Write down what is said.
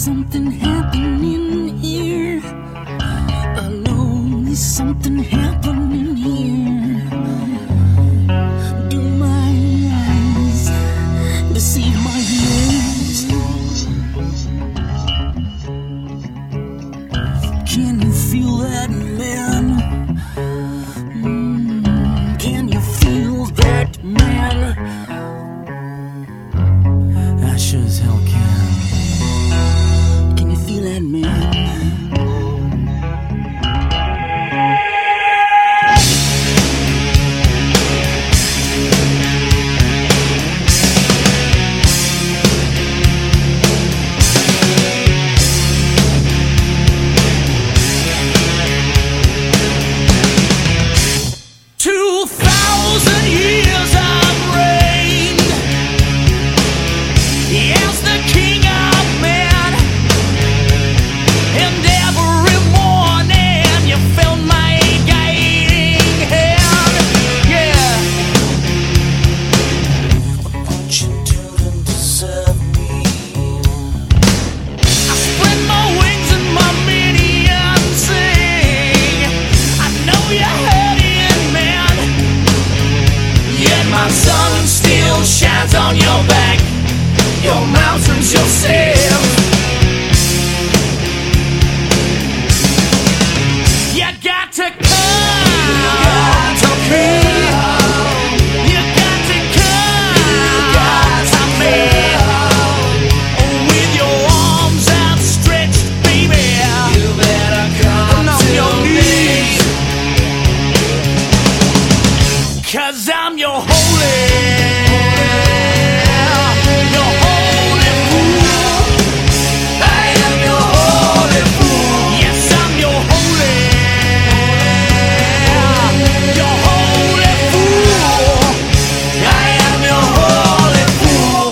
something happening here. I know there's something happening here. Do my eyes deceive my ears? Can you feel that, man? Can you feel that, man? I sure as hell can. Can you feel that, man? My sun still shines on your back, your mountains yourself.